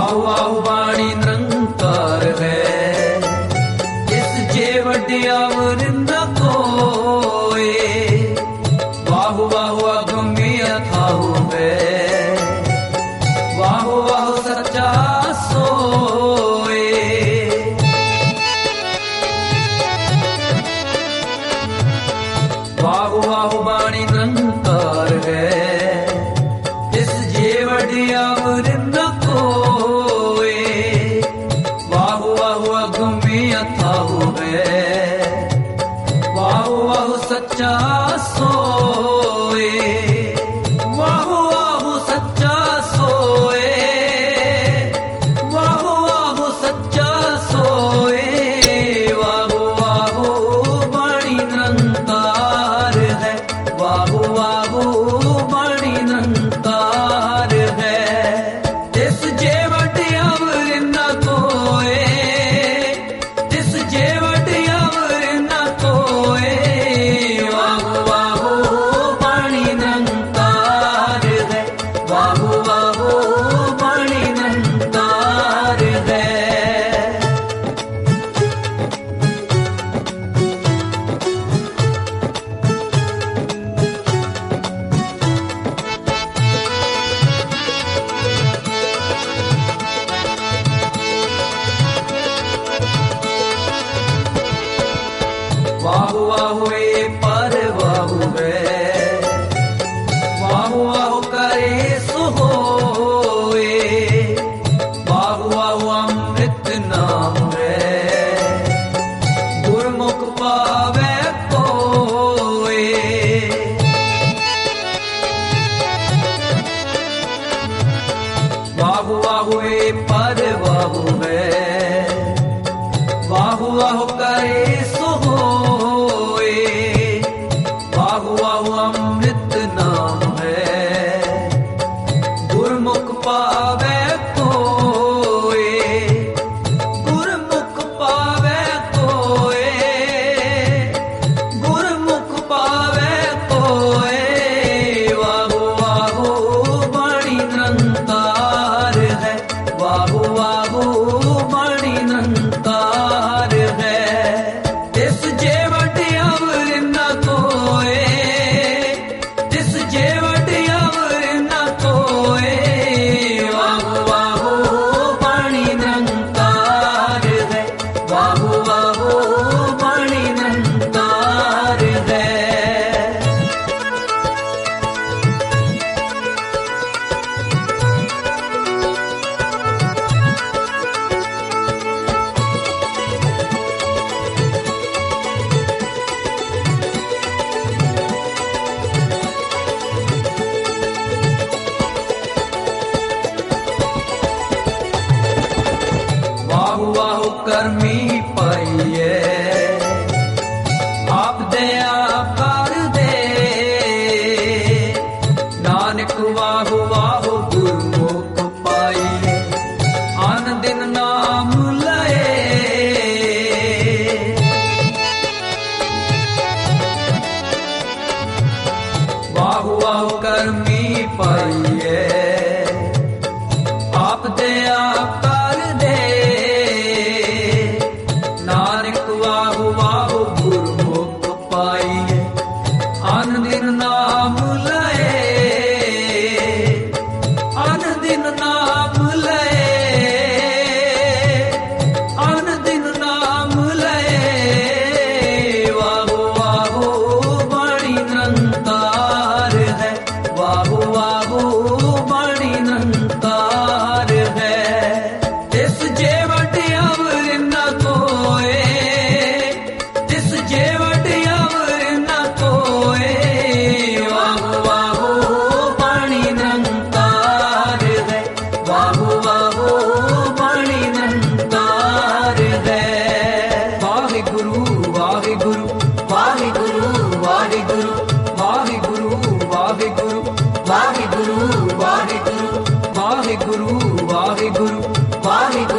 वाहु वाहु बाणी निरंकार है, इस जे वड्या वरिंद कोए। वाहु वाहु अगम्य अथाहु है, वाहु वाहु सच्चा सोए। वाहु वाहु बाणी निरंकार है, इस जे वड्या वरिंद कोए। वाहु वाहु अगम्य अथाहु है, वाहु वाहु सच्चा सोए। वाहु वाहु सच्चा सोए, वाहु वाहु सच्चा सोए। वाहु वाहु बाणी निरंकार है, वाहु वाहु बाणी निरंकार है। इस जे वड्या वरिंद कोए, इस जे वड्या वरिंद कोए। वाहु वाहु बाणी निरंकार है, वाहु वाहु बाणी निरंकार है। वाहु वाहु ए पर वाहु है, वाहु वाहु करे सो होए। वाहु वाहु अमृत नाम है, गुरमुख पावे कोए। वाहु वाहु ए पर वाहु है, वाहु वाहु करे सो होए। वाहु वाहु अमृत नाम है, गुरमुख पावे कोए। गुरमुख पावे कोए, गुरमुख पावे कोए। वाहु वाहु बाणी निरंकार है, वाहु वाहु बाणी निरंकार है। इस जे वड्या वरिंद कोए, इस जे वड्या वरिंद कोए। वाहु वाहु बाणी निरंकार है, वाहु वाहु बाणी निरंकार है। वाहु वाहु करमी पाइए, आप दया कर दे। नानक वाहु वाहु गुरमुख पाइए, आन दिन नाम लए। वाहु वाहु करमी पाइए, आप दया कर दे। नानक वाहु वाहु गुरमुख पाइए, आन दिन नाम लए। आन दिन नाम लए, आन दिन नाम लए। वाहु वाहु बाणी निरंकार है, वाहु वाहु बाणी निरंकार है। इस जे वड्या वरिंद कोए, इस जे वड्या वरिंद कोए। वाहु वाहु बाणी निरंकार है, वाहु वाहु बाणी निरंकार है। वाहिगुरु वाहिगुरु वाहिगुरु वाहिगुरु वाहिगुरु वाहिगुरु वाहिगुरु वाहिगुरु वाहिगुरु वाहिगुरु वाहिगुरु।